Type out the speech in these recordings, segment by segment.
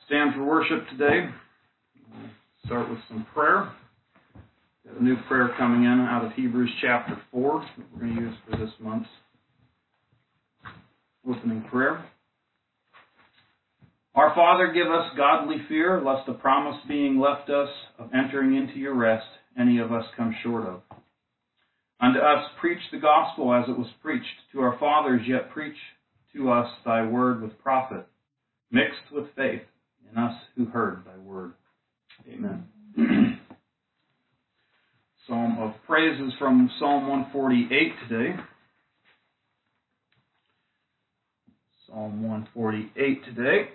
stand for worship today. We'll start with some prayer. Got a new prayer coming in out of Hebrews chapter 4 that we're going to use for this month's opening prayer. Our Father, give us godly fear, lest the promise being left us of entering into your rest, any of us come short of. Unto us preach the gospel as it was preached to our fathers, yet preach to us thy word with profit, mixed with faith in us who heard thy word. Amen. Psalm of praise is from Psalm 148 today. Psalm 148 today.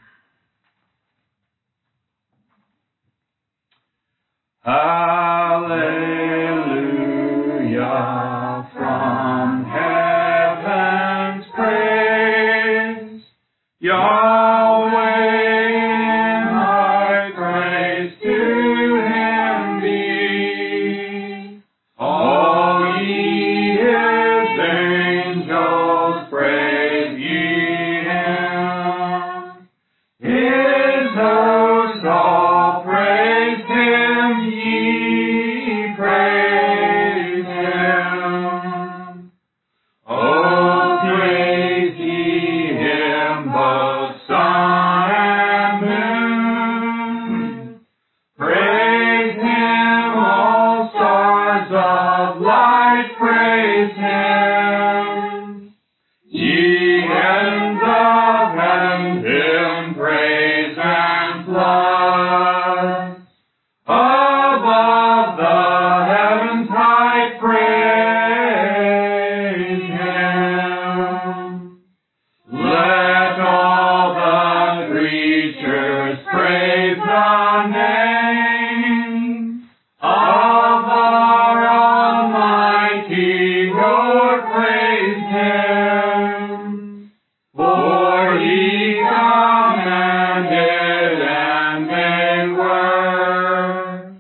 Hallelujah, from heaven's praise, Yahweh, my praise to him be. All ye his angels, praise ye him. His hosts all praise him, ye praise him. Oh, praise ye him, both sun and moon. Praise him, all stars of light, praise him. Ye ends of heaven, him praise and flood. Above the heavens height, praise him. Let all the creatures praise the name of our Almighty Lord, praise him. For he commanded and they were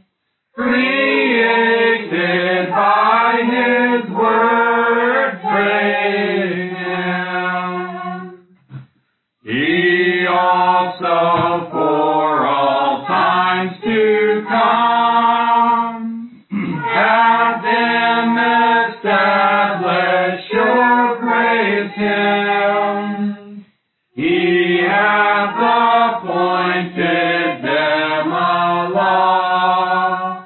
created by his word, praise him. He also for all times to come has him established sure, praise him. He hath appointed them a law,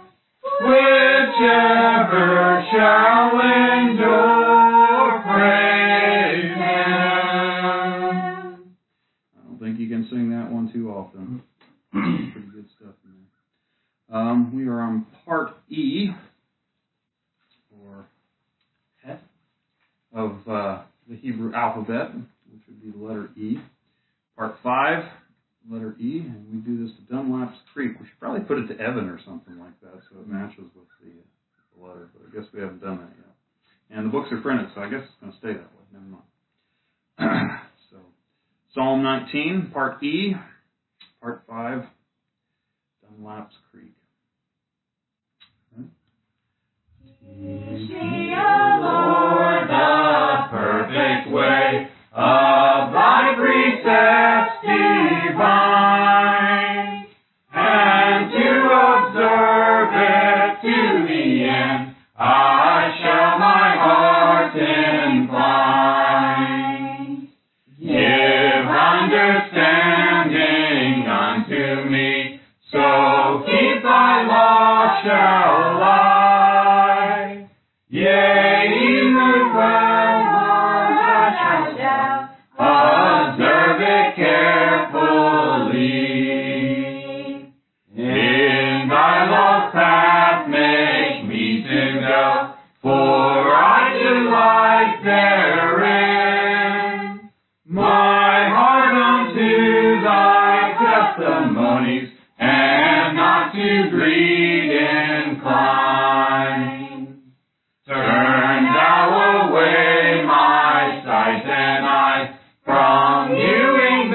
whichever shall endure, praise him. I don't think you can sing that one too often. Pretty good stuff in there. We are on part E, or Het, of the Hebrew alphabet, which would be the letter E. Part 5, letter E, and we do this to Dunlap's Creek. We should probably put it to Evan or something like that so it matches with the letter, but I guess we haven't done that yet. And the books are printed, so I guess it's going to stay that way. Never mind. So, Psalm 19, part E, part 5, Dunlap's Creek. Teach me, O Lord, the perfect way of thy precepts divine, and to observe it to the end, I shall my heart incline. Give understanding unto me, so keep thy law shall lie. Yea, even when I shall observe it carefully. In thy law's path make me to go, for I delight therein. My heart unto thy testimonies, and not to greed incline. Turn thou away my sight and eyes from viewing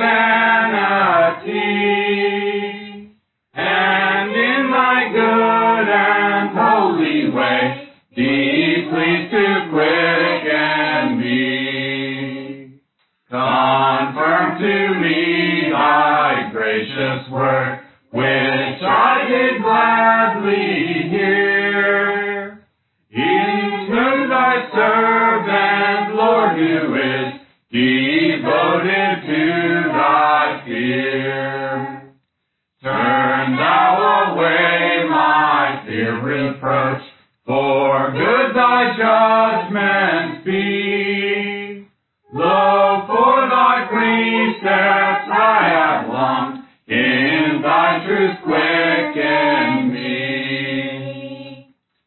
vanity, and in thy good and holy way be pleased to quicken me. Confirm to me thy gracious precious word, which I did gladly hear. Into thy servant, Lord, who is devoted to thy fear. Turn thou away my fear, reproach, for good thy judgments be. Lo, for thy precepts I have longed, in thy truth quicken me.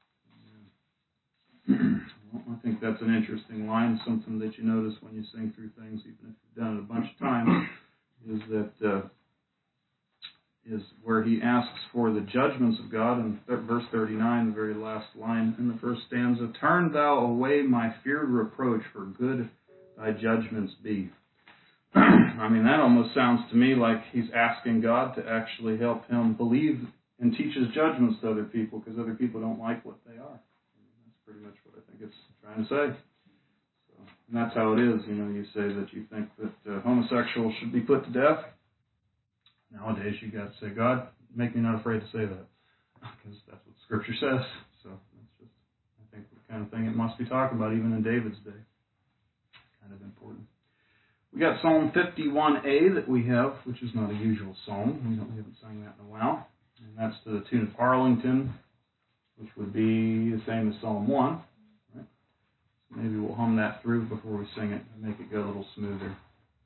Well, I think that's an interesting line, something that you notice when you sing through things, even if you've done it a bunch of times, is that is where he asks for the judgments of God in verse 39, the very last line in the first stanza. Turn thou away my feared reproach, for good thy judgments be. I mean, that almost sounds to me like he's asking God to actually help him believe and teach his judgments to other people, because other people don't like what they are. That's pretty much what I think it's trying to say. So, and that's how it is. You know, you say that you think that homosexuals should be put to death. Nowadays, you got to say, God, make me not afraid to say that, because that's what Scripture says. So that's just, I think, the kind of thing it must be talking about, even in David's day. Kind of important. We got Psalm 51a that we have, which is not a usual psalm. We haven't sung that in a while, and that's to the tune of Arlington, which would be the same as Psalm 1. Right? So maybe we'll hum that through before we sing it and make it go a little smoother.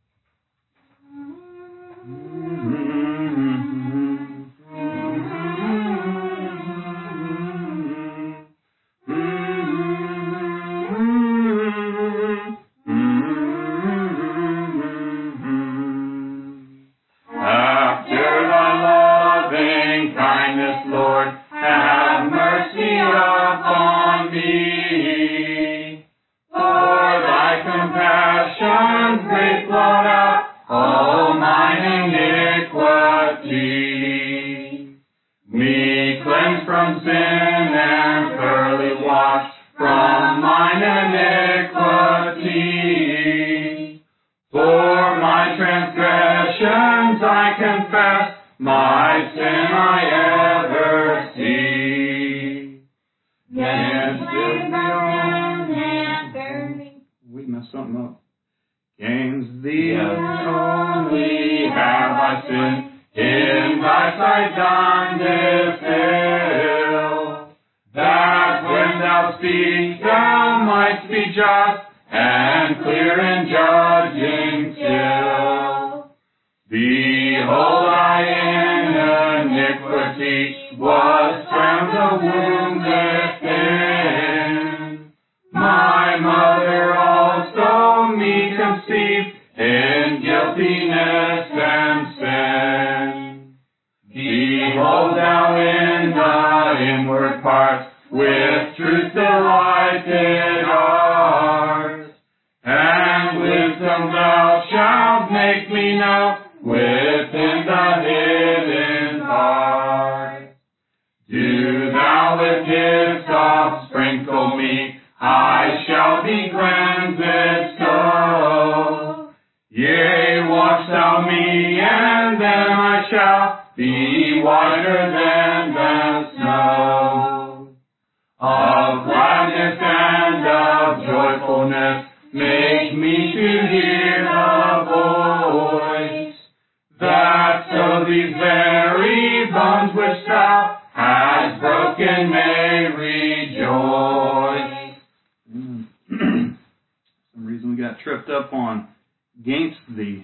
Tripped up on against thee.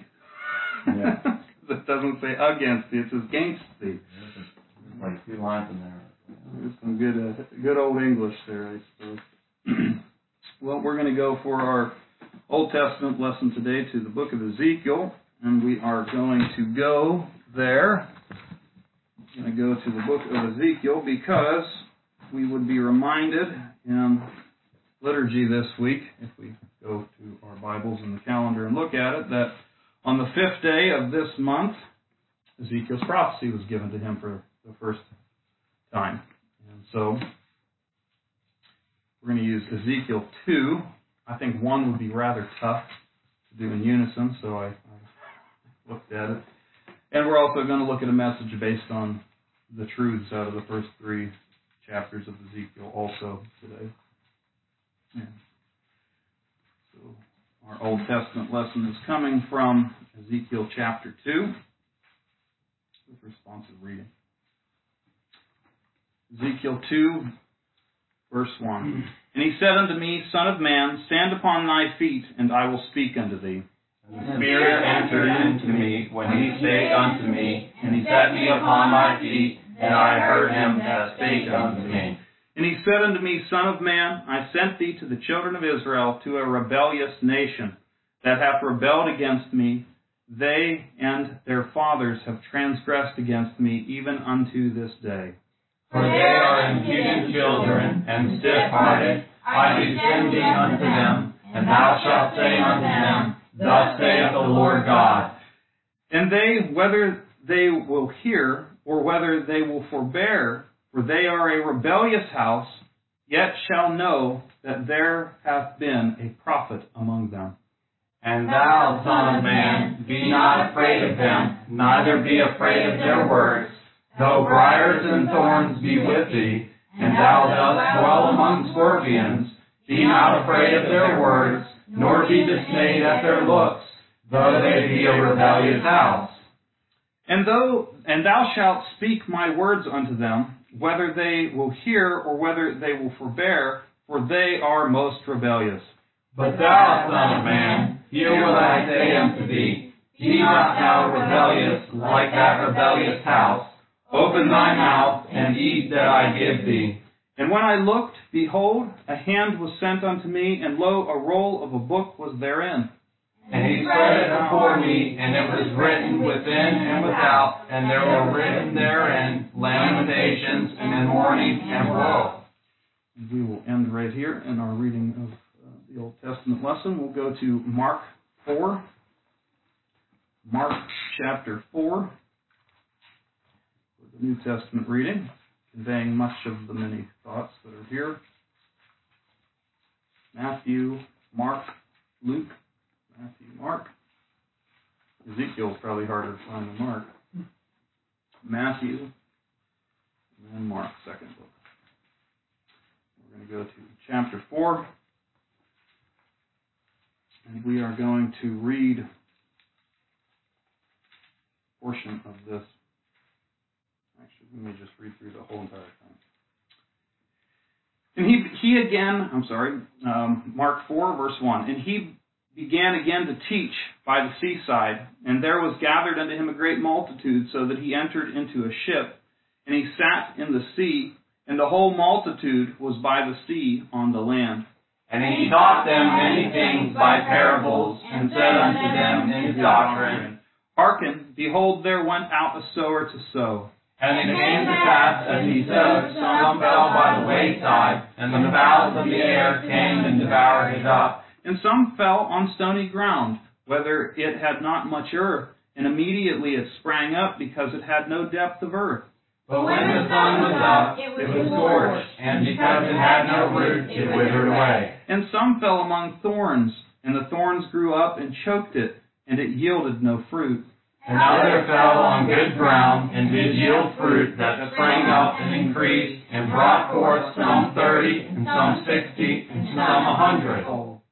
Yeah. It doesn't say against thee, it says against thee. There's like 2 lines in there. There's some good old English there, I suppose. Well, we're going to go for our Old Testament lesson today to the book of Ezekiel, and we are going to go there. We're going to go to the book of Ezekiel because we would be reminded in liturgy this week, if we go to our Bibles and the calendar and look at it, that on the 5th day of this month, Ezekiel's prophecy was given to him for the first time. And so we're going to use Ezekiel 2. I think 1 would be rather tough to do in unison, so I looked at it. And we're also going to look at a message based on the truths out of the first 3 chapters of Ezekiel also today. Yeah. So our Old Testament lesson is coming from Ezekiel chapter 2 with responsive reading. Ezekiel 2, verse 1. And he said unto me, Son of man, stand upon thy feet, and I will speak unto thee. And the Spirit entered into me when he spake unto me, and he set me upon my feet, and I heard him that spake unto me. And he said unto me, Son of man, I sent thee to the children of Israel, to a rebellious nation, that hath rebelled against me. They and their fathers have transgressed against me, even unto this day. For they are impudent children, and stiff-hearted. I do send thee unto them, and thou shalt say unto them, Thus saith the Lord God. And they, whether they will hear, or whether they will forbear, for they are a rebellious house, yet shall know that there hath been a prophet among them. And thou, son of man, be not afraid of them, neither be afraid of their words. Though briars and thorns be with thee, and thou dost dwell among scorpions, be not afraid of their words, nor be dismayed at their looks, though they be a rebellious house. And thou shalt speak my words unto them, whether they will hear or whether they will forbear, for they are most rebellious. But thou, son of man, hear what I say unto thee. Be not thou rebellious like that rebellious house. Open thy mouth, and eat that I give thee. And when I looked, behold, a hand was sent unto me, and lo, a roll of a book was therein. And he spread it before me, and it was written within and without, and there were written therein lamentations, and mourning, and woe. We will end right here in our reading of the Old Testament lesson. We'll go to Mark 4. Mark chapter 4. The New Testament reading, conveying much of the many thoughts that are here. Matthew, Mark, Luke, Matthew, Mark. Ezekiel's probably harder to find than Mark. Matthew, and then Mark, second book. We're going to go to chapter 4, and we are going to read a portion of this. Actually, let me just read through the whole entire thing. And he again, Mark 4, verse 1. And he began again to teach by the seaside, and there was gathered unto him a great multitude, so that he entered into a ship, and he sat in the sea, and the whole multitude was by the sea on the land. And he taught them many things by parables, and said unto them in his doctrine, Hearken, behold, there went out a sower to sow. And it came to pass, as he sowed, some fell by the wayside, and the fowls of the air came and devoured it up. And some fell on stony ground, whether it had not much earth, and immediately it sprang up, because it had no depth of earth. But when the sun was up, it was scorched, and because it had no root, it withered away. And some fell among thorns, and the thorns grew up and choked it, and it yielded no fruit. And other fell on good ground, and did yield fruit that sprang up and increased, and brought forth some 30, and some 60, and some 100.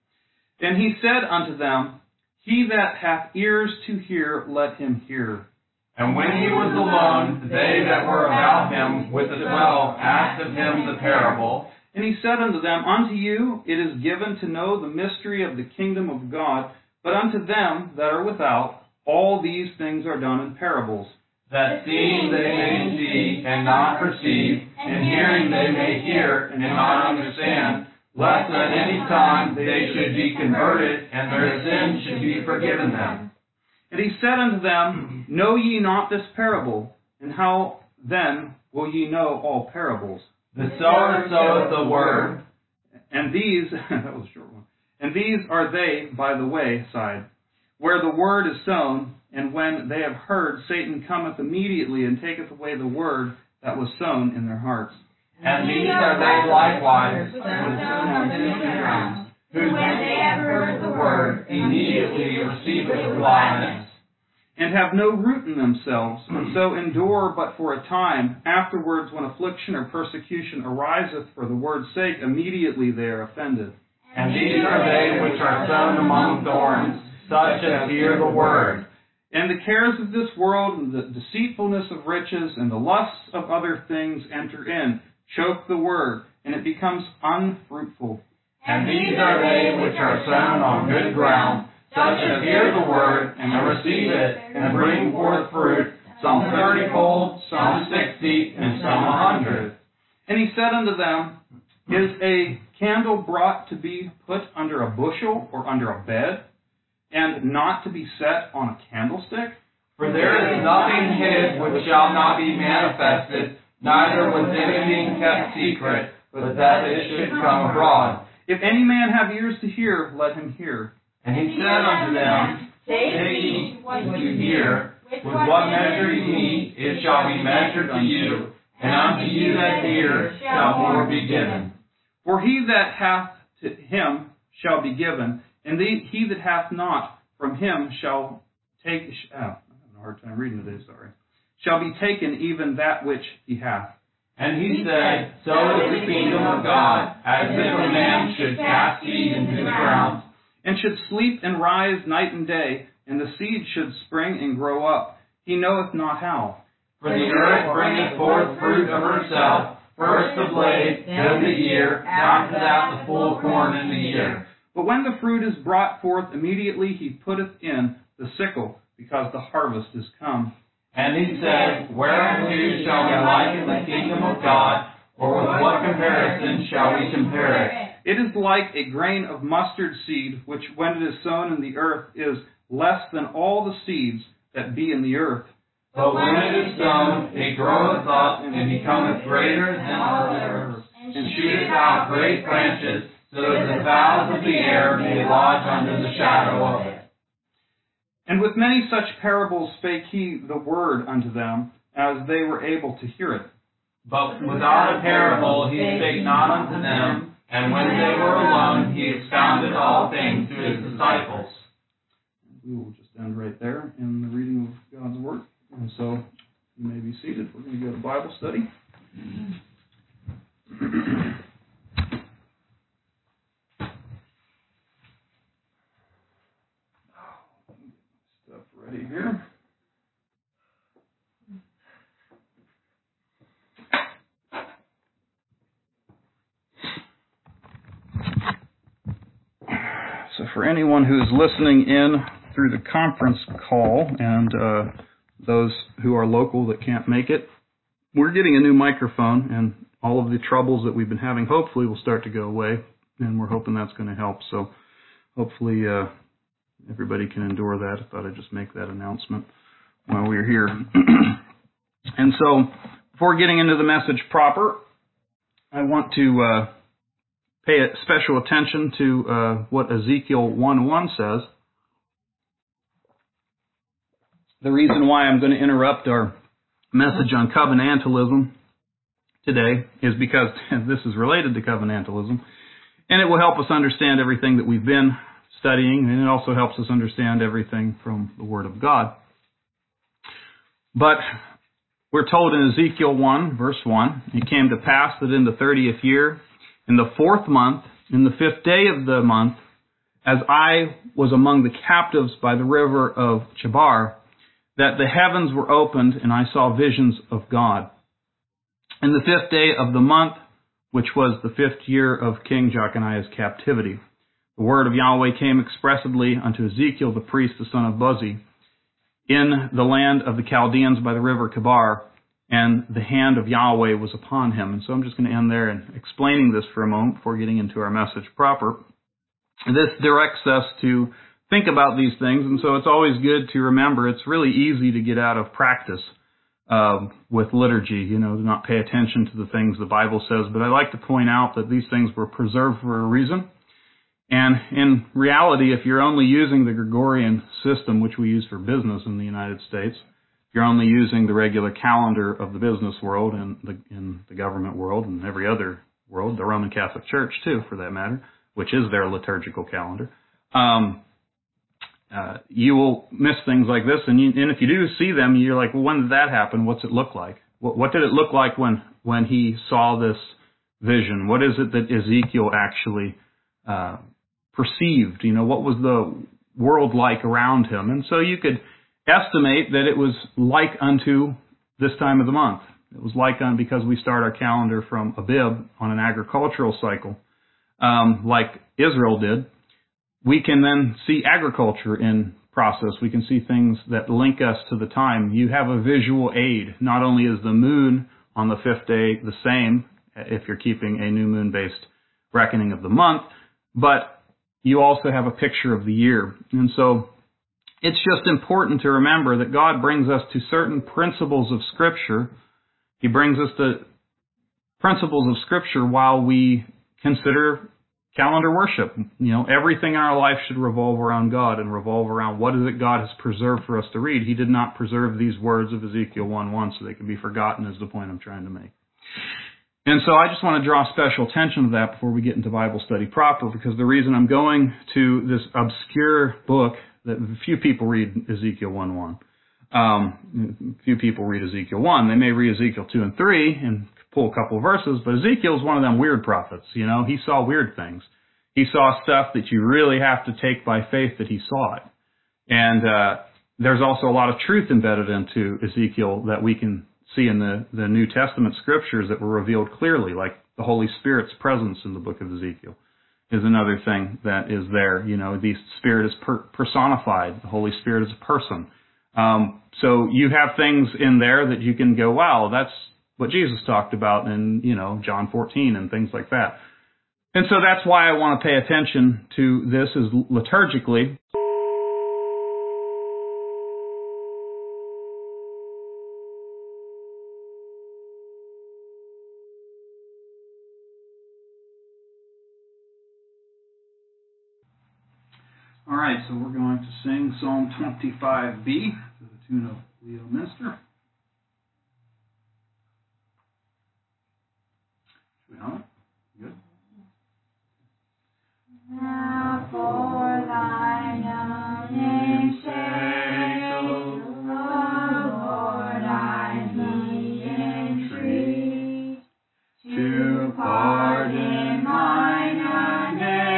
Then he said unto them, He that hath ears to hear, let him hear. And when he was alone, they that were about him with the 12 asked of him the parable. And he said unto them, Unto you it is given to know the mystery of the kingdom of God, but unto them that are without, all these things are done in parables. That seeing they may see and not perceive, and hearing they may hear and not understand, lest at any time they should be converted, and their sins should be forgiven them. And he said unto them, Know ye not this parable? And how then will ye know all parables? The sower soweth the word. And these, that was a short one. And these are they by the wayside, where the word is sown, and when they have heard, Satan cometh immediately and taketh away the word that was sown in their hearts. And these are they likewise, which are sown on good ground, who when they have heard the word, immediately receive it with gladness. and have no root in themselves, and so endure but for a time. Afterwards, when affliction or persecution ariseth for the word's sake, immediately they are offended. And these are they which are sown among thorns, such as hear the word. And the cares of this world, and the deceitfulness of riches, and the lusts of other things enter in, choke the word, and it becomes unfruitful. And these are they which are sown on good ground, such as hear the word, and receive it, and bring forth fruit, some 30-fold, some 60, and some 100. And he said unto them, Is a candle brought to be put under a bushel or under a bed, and not to be set on a candlestick? For there is nothing hid which shall not be manifested, neither was anything kept secret, but that it should come abroad. If any man have ears to hear, let him hear. And he said unto them, Take ye what you hear, with what measure ye meet, it shall be measured to you, and unto you that hear shall more be given. For he that hath to him shall be given, and he that hath not from him shall take, I'm having a hard time reading today, sorry, shall be taken even that which he hath. And he said, So is the kingdom of God, as if a man should cast seed into the ground, and should sleep and rise night and day, and the seed should spring and grow up. He knoweth not how. For the earth bringeth forth fruit of herself, first the blade, then the ear, after that the full corn in the ear. But when the fruit is brought forth, immediately he putteth in the sickle, because the harvest is come. And he said, Whereunto shall we liken the kingdom of God, or with what comparison shall we compare it? It is like a grain of mustard seed, which when it is sown in the earth is less than all the seeds that be in the earth. But when it is sown, it groweth up, and becometh greater than all the herbs, and shooteth out great branches, so that the fowls of the air may lodge under the shadow of it. And with many such parables spake he the word unto them, as they were able to hear it. But without a parable he spake not unto them, and when they were alone he expounded all things to his disciples. We will just end right there in the reading of God's word. And so you may be seated. We're going to go to Bible study. Stuff ready here. So for anyone who is listening in through the conference call and those who are local that can't make it, we're getting a new microphone, and all of the troubles that we've been having hopefully will start to go away, and we're hoping that's going to help. So hopefully everybody can endure that. I thought I'd just make that announcement while we're here. And so before getting into the message proper, I want to pay special attention to what Ezekiel 1:1 says. The reason why I'm going to interrupt our message on covenantalism today is because this is related to covenantalism, and it will help us understand everything that we've been studying, and it also helps us understand everything from the Word of God. But we're told in Ezekiel 1, verse 1, it came to pass that in the 30th year, in the 4th month, in the 5th day of the month, as I was among the captives by the river of Chebar, that the heavens were opened, and I saw visions of God. In the 5th day of the month, which was the 5th year of King Jeconiah's captivity, the word of Yahweh came expressly unto Ezekiel the priest, the son of Buzi, in the land of the Chaldeans by the river Chebar, and the hand of Yahweh was upon him. And so I'm just going to end there and explaining this for a moment before getting into our message proper. This directs us to think about these things, and so it's always good to remember it's really easy to get out of practice with liturgy, to not pay attention to the things the Bible says. But I like to point out that these things were preserved for a reason. And in reality, if you're only using the Gregorian system, which we use for business in the United States, if you're only using the regular calendar of the business world and in the government world and every other world, the Roman Catholic Church too, for that matter, which is their liturgical calendar, you will miss things like this. And if you do see them, you're like, well, when did that happen? What's it look like? What did it look like when he saw this vision? What is it that Ezekiel actually perceived? What was the world like around him? And so you could estimate that it was like unto this time of the month. It was like because we start our calendar from Abib on an agricultural cycle, like Israel did. We can then see agriculture in process. We can see things that link us to the time. You have a visual aid. Not only is the moon on the 5th day the same, if you're keeping a new moon-based reckoning of the month, but you also have a picture of the year. And so it's just important to remember that God brings us to certain principles of Scripture. He brings us to principles of Scripture while we consider calendar worship. Everything in our life should revolve around God and revolve around what is it God has preserved for us to read. He did not preserve these words of Ezekiel 1:1 so they can be forgotten, is the point I'm trying to make. And so I just want to draw special attention to that before we get into Bible study proper, because the reason I'm going to this obscure book that few people read Ezekiel 1:1. Few people read Ezekiel 1. They may read Ezekiel 2 and 3 and pull a couple of verses, but Ezekiel's one of them weird prophets. He saw weird things. He saw stuff that you really have to take by faith that he saw it. And there's also a lot of truth embedded into Ezekiel that we can see in the New Testament scriptures that were revealed clearly, like the Holy Spirit's presence in the book of Ezekiel is another thing that is there. The Spirit is personified. The Holy Spirit is a person. So you have things in there that you can go, wow, that's what Jesus talked about in, John 14 and things like that. And so that's why I want to pay attention to this as liturgically. All right, so we're going to sing Psalm 25b to the tune of Leo Minster. Should we hum it? Good. Now for thine own name's sake, O Lord, I thee entreat, to pardon mine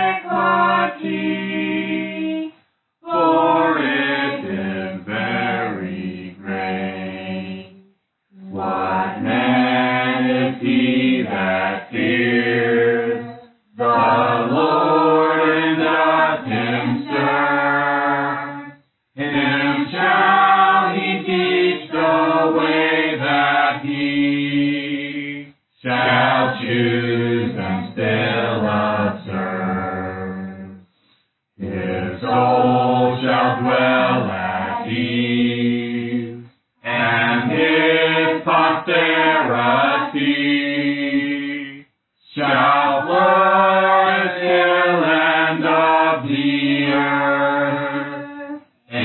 iniquity, for it is very great. What man is he that fears the Lord and doth him serve? Him shall he teach the way that he shall choose and still observe. His soul shall dwell at ease, and his posterity shall flourish till end of the earth.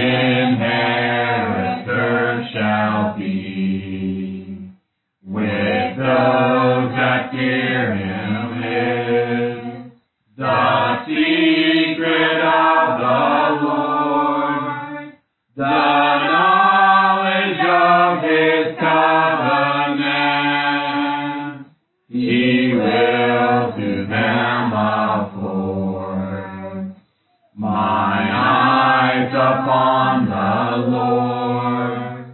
Inheritors shall be with those that fear him is the secret of the Lord, the knowledge of his covenant. He will to them afford. Mine eyes upon the Lord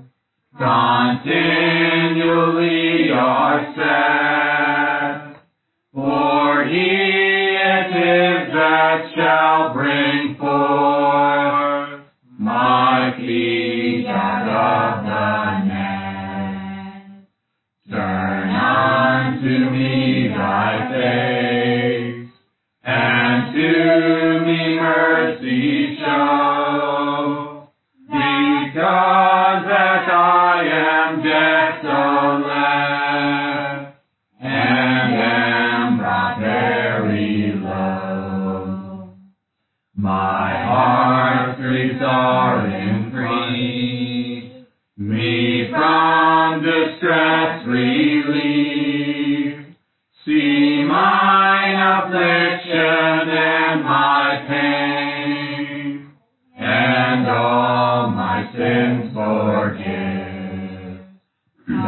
continually are set, for he it is that shall bring forth my feet out of the net. Turn unto me thy face, and to me mercy show, because that I am desolate, and am brought very low. My heart's griefs are increased, me from distress relieve. See mine affliction and my pain, and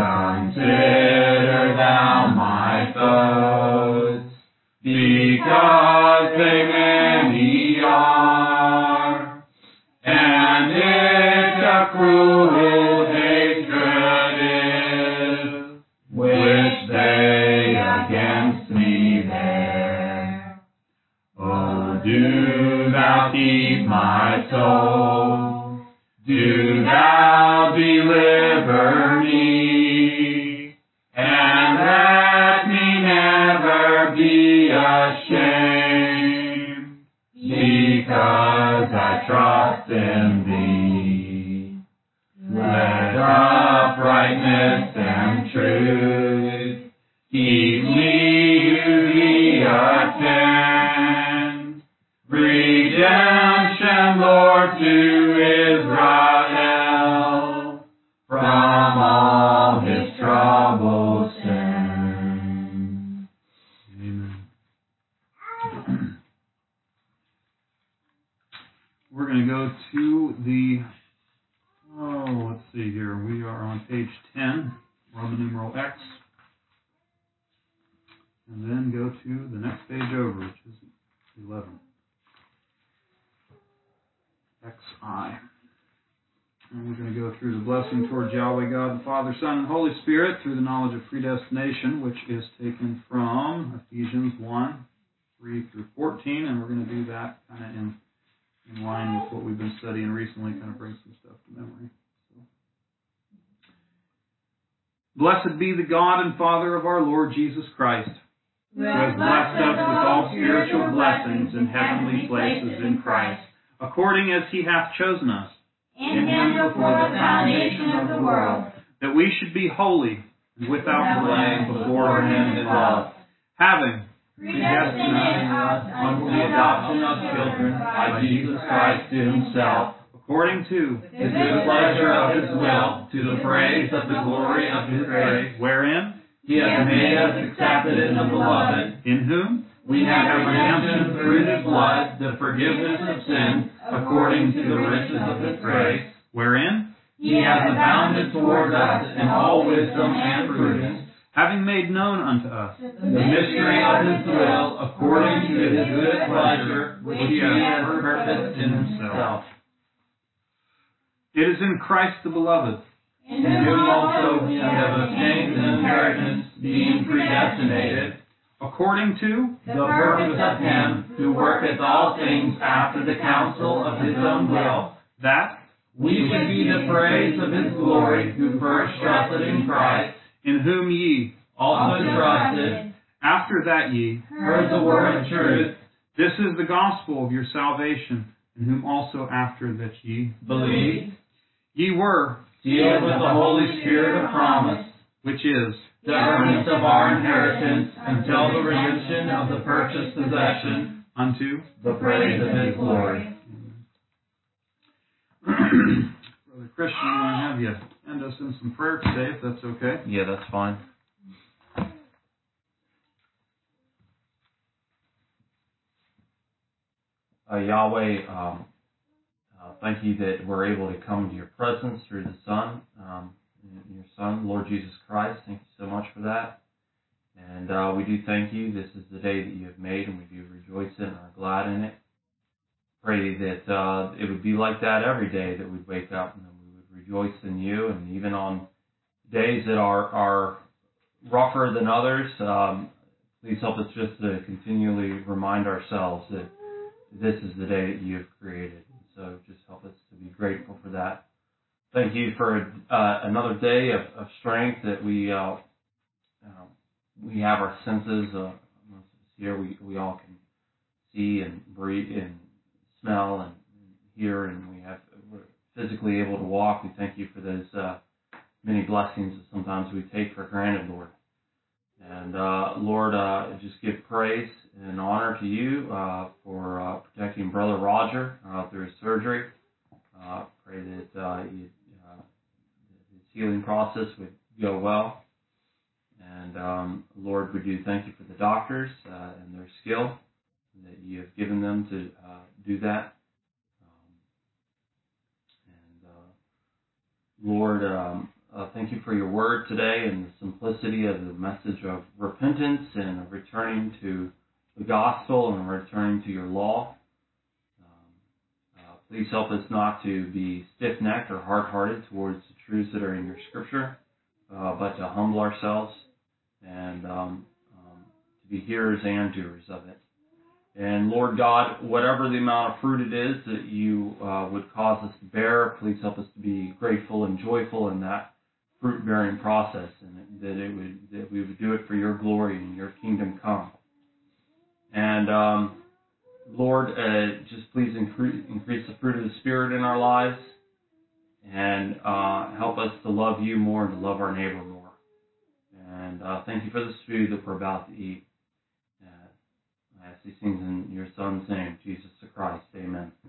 Consider thou my foes, because they many are, and it's a cruel hatred is, which they against me bear. O do thou keep my soul, do thou deliver me, and let me never be ashamed, because I trust in thee. Let uprightness and truth keep me to thee attend. Redemption, Lord, to Israel, from all his troubles send. Amen. We're going to go to the, let's see here. We are on page 10, Roman numeral X. And then go to the next page over, which is 11. XI. And we're going to go through the blessing towards Yahweh God, the Father, Son, and Holy Spirit through the knowledge of predestination, which is taken from Ephesians 1, 3 through 14. And we're going to do that kind of in line with what we've been studying recently, kind of bring some stuff to memory. So. Blessed be the God and Father of our Lord Jesus Christ, who has blessed us with all spiritual blessings in heavenly places in Christ, according as he hath chosen us in him before the foundation of the world, that we should be holy and without blame before him in love, having predestinated us unto the adoption of children by Jesus Christ to himself, according to the good pleasure of his will, to the praise of the glory of his grace, wherein he hath made us accepted in the beloved, in whom we have redemption through his blood, the forgiveness of sins, according to the riches of his grace, wherein he hath abounded toward us in all wisdom and prudence, having made known unto us the mystery of his will, according to his good pleasure, which he hath purposed in himself. It is in Christ the beloved, in whom also we have obtained an inheritance, being predestinated, according to the purpose of him who worketh all things after the counsel of his own will, that we should be the praise of his glory, who first trusted in Christ, in whom ye also trusted, after that ye heard the word of truth, this is the gospel of your salvation, in whom also after that ye believed, ye were sealed with the Holy Spirit of promise, which is the earnest of our inheritance, until the redemption of the purchased possession, unto the praise of his glory. Brother Christian, I want to have you end us in some prayer today, if that's okay. Yeah, that's fine. Yahweh, thank you that we're able to come to your presence through the Son, your Son, Lord Jesus Christ. Thank you so much for that. And we do thank you. This is the day that you have made, and we do rejoice in and are glad in it. Pray that it would be like that every day, that we'd wake up and that we would rejoice in you. And even on days that are rougher than others, please help us just to continually remind ourselves that this is the day that you have created. So just help us to be grateful for that. Thank you for another day of strength, that we have our senses. Most of us here, we all can see and breathe and smell and hear, and we're physically able to walk. We thank you for those many blessings that sometimes we take for granted, Lord. And Lord, just give praise and honor to you for protecting Brother Roger through his surgery. Pray that his healing process would go well. And Lord, we do thank you for the doctors and their skill that you have given them to do that. Lord, thank you for your word today and the simplicity of the message of repentance and of returning to the gospel and returning to your law. Please help us not to be stiff-necked or hard-hearted towards the truths that are in your scripture, but to humble ourselves and to be hearers and doers of it. And Lord God, whatever the amount of fruit it is that you would cause us to bear, please help us to be grateful and joyful in that fruit-bearing process, and that we would do it for your glory and your kingdom come. And Lord, just please increase the fruit of the Spirit in our lives, and help us to love you more and to love our neighbor more. And thank you for this food that we're about to eat. I ask these things in your Son's name, Jesus the Christ. Amen.